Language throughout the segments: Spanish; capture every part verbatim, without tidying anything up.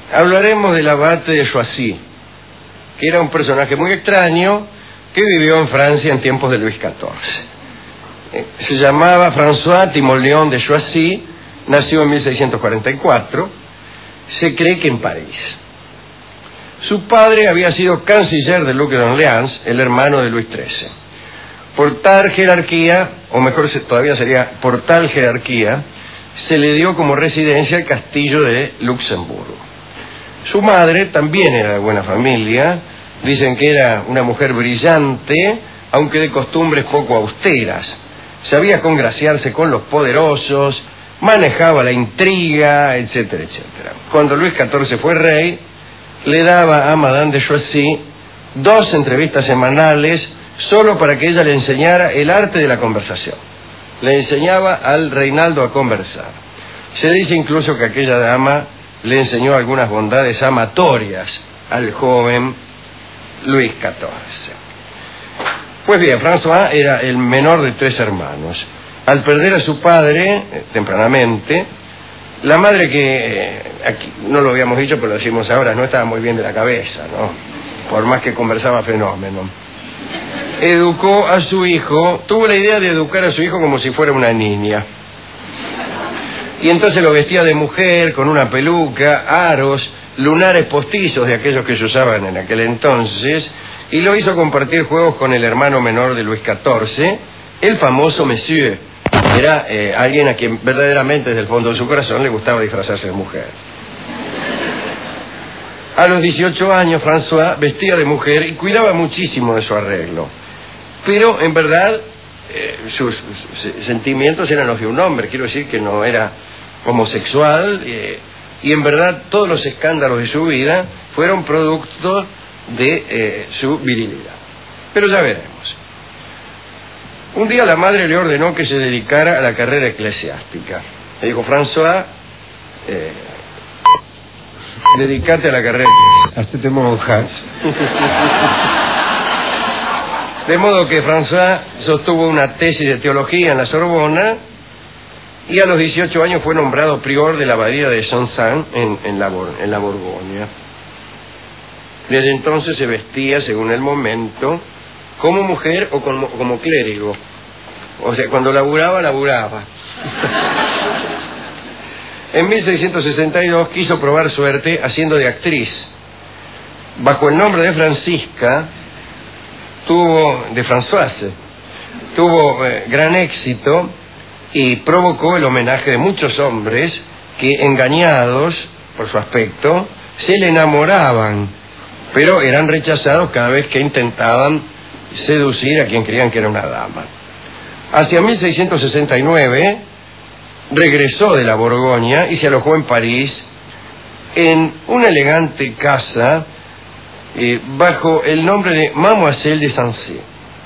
hablaremos del abate de Choisy, que era un personaje muy extraño que vivió en Francia en tiempos de Luis catorce. Eh, se llamaba François Timoleon de Choisy, nació en mil seiscientos cuarenta y cuatro, se cree que en París. Su padre había sido canciller del duque de Orleans, el hermano de Luis trece. Por tal jerarquía, o mejor todavía sería por tal jerarquía, se le dio como residencia el castillo de Luxemburgo. Su madre también era de buena familia, dicen que era una mujer brillante, aunque de costumbres poco austeras. Sabía congraciarse con los poderosos, manejaba la intriga, etcétera, etcétera. Cuando Luis catorce fue rey, le daba a Madame de Choisy dos entrevistas semanales solo para que ella le enseñara el arte de la conversación. Le enseñaba al Reinaldo a conversar. Se dice incluso que aquella dama le enseñó algunas bondades amatorias al joven Luis catorce. Pues bien, François era el menor de tres hermanos. Al perder a su padre, eh, tempranamente, la madre que, eh, aquí no lo habíamos dicho, pero lo decimos ahora, no estaba muy bien de la cabeza, ¿no? Por más que conversaba fenómeno. Educó a su hijo, tuvo la idea de educar a su hijo como si fuera una niña. Y entonces lo vestía de mujer, con una peluca, aros, lunares postizos de aquellos que se usaban en aquel entonces, y lo hizo compartir juegos con el hermano menor de Luis catorce, el famoso Monsieur. Era eh, alguien a quien verdaderamente desde el fondo de su corazón le gustaba disfrazarse de mujer. A los dieciocho años, François vestía de mujer y cuidaba muchísimo de su arreglo. Pero, en verdad, eh, sus, sus sentimientos eran los de un hombre. Quiero decir que no era homosexual. Eh, y, en verdad, todos los escándalos de su vida fueron producto de eh, su virilidad. Pero ya veremos. Un día la madre le ordenó que se dedicara a la carrera eclesiástica. Le dijo, François, eh, dedícate a la carrera eclesiástica. Hacete monjas. De modo que François sostuvo una tesis de teología en la Sorbona y a los dieciocho años fue nombrado prior de la abadía de Saint-Saëns en, en, la, en la Borgoña. Desde entonces se vestía, según el momento, como mujer o como, como clérigo. O sea, cuando laburaba, laburaba. En mil seiscientos sesenta y dos quiso probar suerte haciendo de actriz. Bajo el nombre de Francisca, tuvo, de Françoise, tuvo eh, gran éxito y provocó el homenaje de muchos hombres que, engañados por su aspecto, se le enamoraban, pero eran rechazados cada vez que intentaban seducir a quien creían que era una dama. Hacia mil seiscientos sesenta y nueve regresó de la Borgoña y se alojó en París en una elegante casa eh, bajo el nombre de Mademoiselle de Sancy.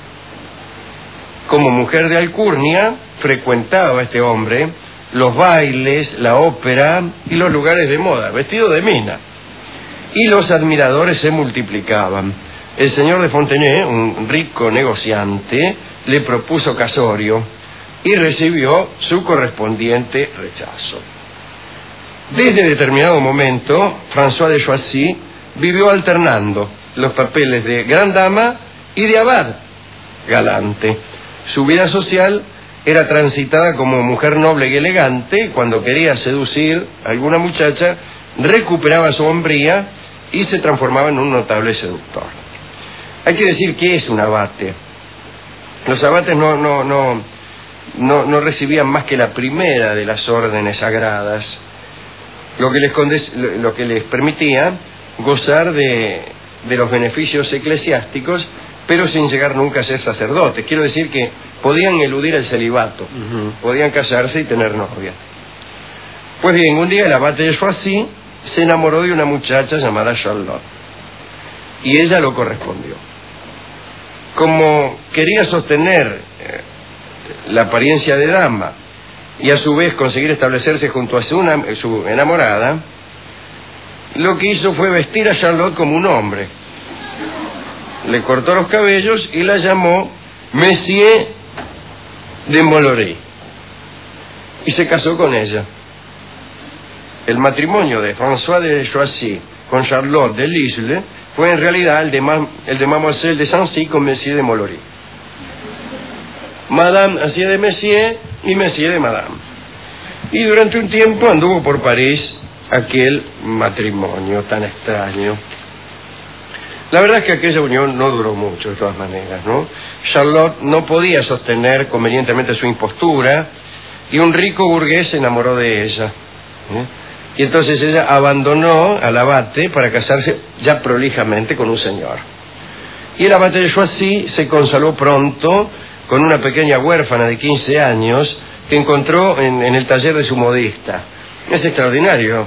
Como mujer de alcurnia, frecuentaba a este hombre los bailes, la ópera y los lugares de moda, vestido de mina. Y los admiradores se multiplicaban. El señor de Fontenay, un rico negociante, le propuso casorio y recibió su correspondiente rechazo. Desde determinado momento, François de Choisy vivió alternando los papeles de gran dama y de abad galante. Su vida social era transitada como mujer noble y elegante. Cuando quería seducir a alguna muchacha, recuperaba su hombría y se transformaba en un notable seductor. Hay que decir que es un abate. Los abates no, no, no, no, no recibían más que la primera de las órdenes sagradas, lo que les, condes, lo que les permitía gozar de, de los beneficios eclesiásticos, pero sin llegar nunca a ser sacerdotes. Quiero decir que podían eludir el celibato, uh-huh. podían casarse y tener novia. Pues bien, un día el abate de Choisy se enamoró de una muchacha llamada Charlotte, y ella lo correspondió. Como quería sostener eh, la apariencia de dama y a su vez conseguir establecerse junto a su, su enamorada, lo que hizo fue vestir a Charlotte como un hombre. Le cortó los cabellos y la llamó Monsieur de Molory y se casó con ella. el matrimonio de François de Choisy con Charlotte de Lisle fue en realidad el de, Ma el de Mademoiselle de Sancy con Monsieur de Molory. Madame hacía de Monsieur y Monsieur de Madame. Y durante un tiempo anduvo por París aquel matrimonio tan extraño. La verdad es que aquella unión no duró mucho, de todas maneras, ¿no? Charlotte no podía sostener convenientemente su impostura y un rico burgués se enamoró de ella, ¿eh? Y entonces ella abandonó al abate para casarse ya prolijamente con un señor. Y el abate de Choisy se consoló pronto con una pequeña huérfana de quince años que encontró en, en el taller de su modista. Es extraordinario.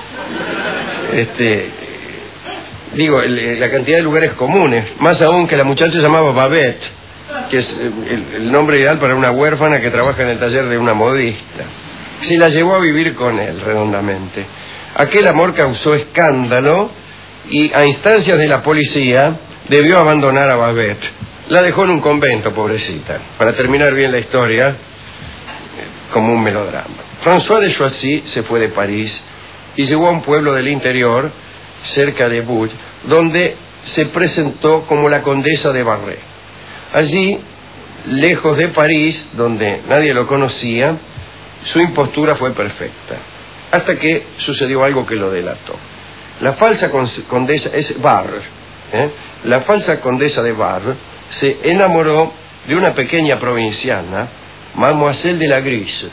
Este, digo, el, la cantidad de lugares comunes, más aún que la muchacha se llamaba Babette, que es el, el nombre ideal para una huérfana que trabaja en el taller de una modista. Se la llevó a vivir con él redondamente. Aquel amor causó escándalo y a instancias de la policía debió abandonar a Babette. La dejó en un convento, pobrecita, para terminar bien la historia como un melodrama. François de Choisy se fue de París y llegó a un pueblo del interior, cerca de Boulle, donde se presentó como la condesa de Barret. Allí, lejos de París, donde nadie lo conocía, su impostura fue perfecta, hasta que sucedió algo que lo delató. La falsa condesa es Barre, ¿eh? La falsa condesa de Barre se enamoró de una pequeña provinciana, Mademoiselle de la Grise.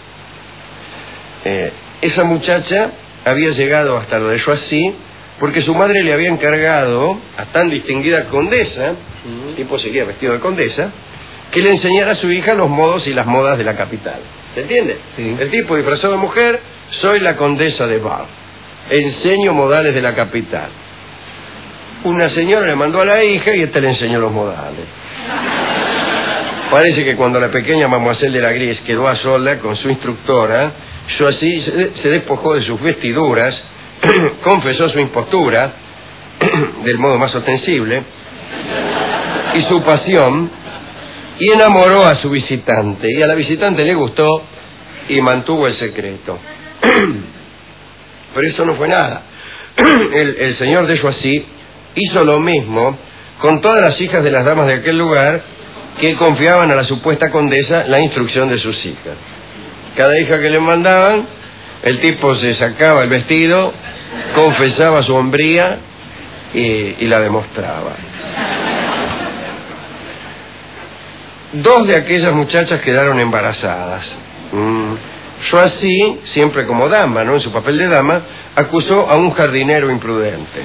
Eh, esa muchacha había llegado hasta lo de Choisy porque su madre le había encargado a tan distinguida condesa, el tipo seguía vestido de condesa, que le enseñara a su hija los modos y las modas de la capital. ¿Se entiende? Sí. El tipo disfrazado de mujer, soy la condesa de Bar, enseño modales de la capital. Una señora le mandó a la hija y esta le enseñó los modales. Parece que cuando la pequeña Mademoiselle de la Grise quedó a sola con su instructora, Choisy se despojó de sus vestiduras, confesó su impostura del modo más ostensible y su pasión, y enamoró a su visitante, y a la visitante le gustó y mantuvo el secreto. Pero eso no fue nada. El, el señor de Choisy hizo lo mismo con todas las hijas de las damas de aquel lugar que confiaban a la supuesta condesa la instrucción de sus hijas. Cada hija que le mandaban, el tipo se sacaba el vestido, confesaba su hombría y, y la demostraba. Dos de aquellas muchachas quedaron embarazadas. Mm. Choisy, siempre como dama, ¿no?, en su papel de dama, acusó a un jardinero imprudente.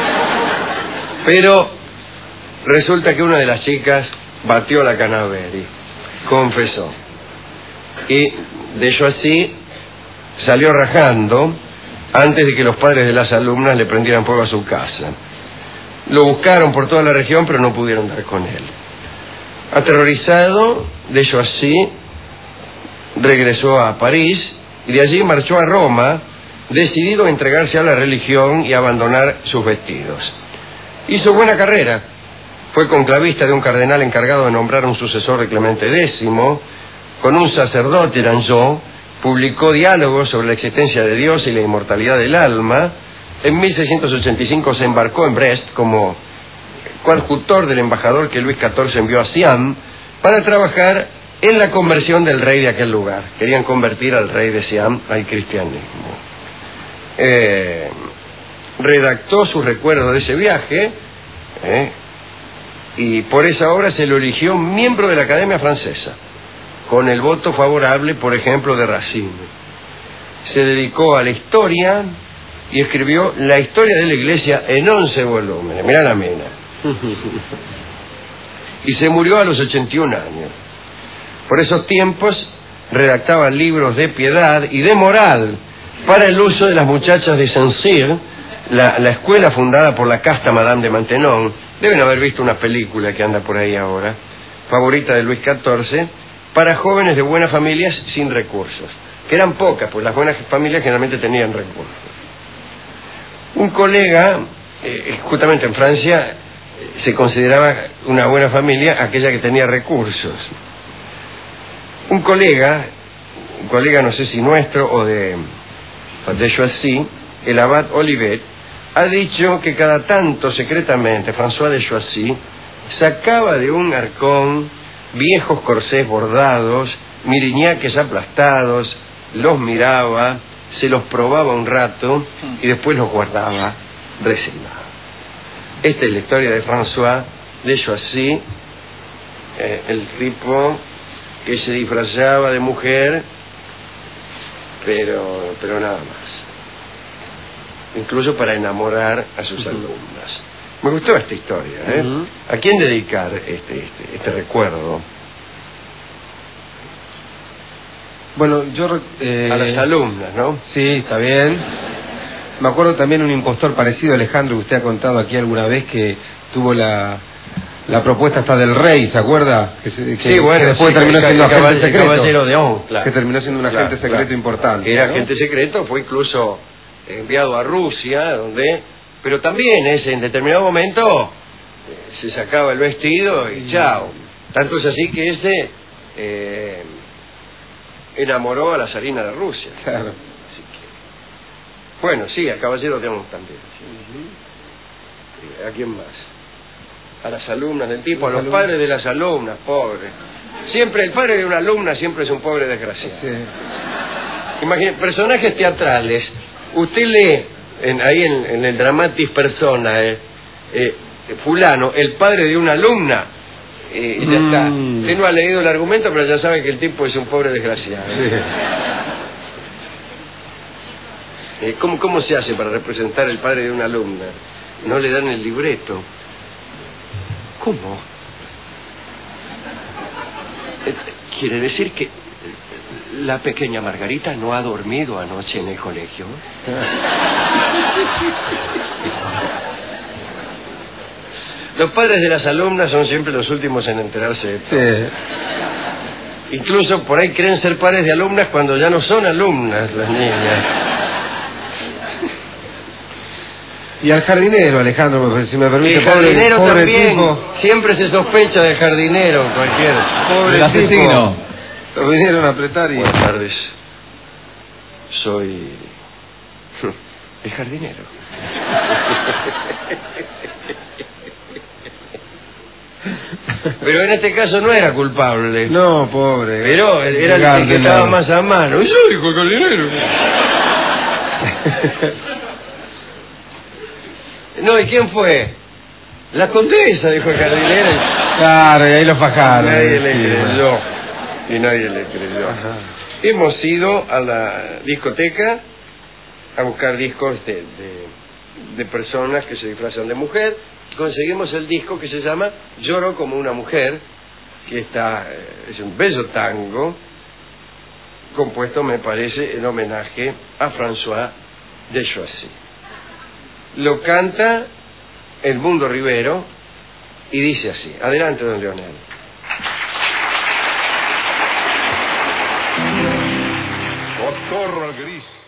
Pero resulta que una de las chicas batió la Canaveri, confesó. Y de Choisy salió rajando antes de que los padres de las alumnas le prendieran fuego a su casa. Lo buscaron por toda la región, pero no pudieron dar con él. Aterrorizado, de Choisy regresó a París y de allí marchó a Roma, decidido a entregarse a la religión y abandonar sus vestidos. Hizo buena carrera. Fue conclavista de un cardenal encargado de nombrar un sucesor de Clemente décimo. Con un sacerdote, Danjou, publicó diálogos sobre la existencia de Dios y la inmortalidad del alma. En mil seiscientos ochenta y cinco se embarcó en Brest como coadjutor del embajador que Luis catorce envió a Siam para trabajar en la conversión del rey de aquel lugar. Querían convertir al rey de Siam al cristianismo. Eh, redactó sus recuerdos de ese viaje, eh, y por esa obra se lo eligió miembro de la Academia Francesa, con el voto favorable, por ejemplo, de Racine. Se dedicó a la historia y escribió La historia de la Iglesia en once volúmenes. Mirá la mena. Y se murió a los ochenta y un años. Por esos tiempos redactaba libros de piedad y de moral para el uso de las muchachas de Saint-Cyr, la, la escuela fundada por la casta Madame de Maintenon. Deben haber visto una película que anda por ahí ahora, favorita de Luis catorce, para jóvenes de buenas familias sin recursos, que eran pocas, pues las buenas familias generalmente tenían recursos. Un colega, eh, justamente en Francia, se consideraba una buena familia aquella que tenía recursos. Un colega, un colega no sé si nuestro o de, de Choisy, el abad Olivet, ha dicho que cada tanto secretamente François de Choisy sacaba de un arcón viejos corsés bordados, miriñaques aplastados, los miraba, se los probaba un rato y después los guardaba resignados. Esta es la historia de François de Choisy, eh, el tipo que se disfrazaba de mujer, pero, pero nada más. Incluso para enamorar a sus uh-huh. alumnas. Me gustó esta historia, ¿eh? Uh-huh. ¿A quién dedicar este, este, este recuerdo? Bueno, yo... Eh... A las alumnas, ¿no? Sí, está bien. Me acuerdo también un impostor parecido, Alejandro, que usted ha contado aquí alguna vez, que tuvo la, la propuesta hasta del rey, ¿se acuerda? Que, se, que, sí, bueno, que después sí, terminó el, siendo el, agente el, secreto. Caballero de On, claro. Que terminó siendo un agente claro, secreto claro. importante. Era ¿no? agente secreto, fue incluso enviado a Rusia, donde... Pero también ese, en determinado momento eh, se sacaba el vestido y chao. Tanto es así que ese eh, enamoró a la zarina de Rusia. Claro. Así que, bueno, sí, al caballero de On también. Sí. Uh-huh. ¿A quién más? A las alumnas del tipo, a los alumnas. Padres de las alumnas, pobres. Siempre, el padre de una alumna siempre es un pobre desgraciado. Sí. Imagínate, personajes teatrales. Usted lee en, ahí en, en el Dramatis Persona, eh, eh, fulano, el padre de una alumna, eh, y ya mm. está. Usted no ha leído el argumento, pero ya sabe que el tipo es un pobre desgraciado. Sí. Eh, ¿cómo, ¿Cómo se hace para representar el padre de una alumna? No le dan el libreto. ¿Cómo? Eh, ¿Quiere decir que la pequeña Margarita no ha dormido anoche en el colegio? Los padres de las alumnas son siempre los últimos en enterarse de todo. Sí. Incluso por ahí creen ser padres de alumnas cuando ya no son alumnas las niñas. Y al jardinero, Alejandro, si me permite. El jardinero pobre, pobre también. Tipo. Siempre se sospecha del jardinero, cualquier. Pobre el asesino. Lo vinieron a apretar y... Buenas tardes. Soy... el jardinero. Pero en este caso no era culpable. No, pobre. Pero era el, el que estaba más a mano. Yo dijo el jardinero. No, ¿y quién fue? La condesa, dijo el jardinero. Claro, y ahí lo fajaron. Nadie le creyó. Y nadie le creyó. Ajá. Hemos ido a la discoteca a buscar discos de, de, de personas que se disfrazan de mujer. Conseguimos el disco que se llama Lloro como una mujer, que está, es un bello tango compuesto, me parece, en homenaje a François de Choisy. Lo canta el Mundo Rivero y dice así. Adelante, don Leonel. Cotorra gris.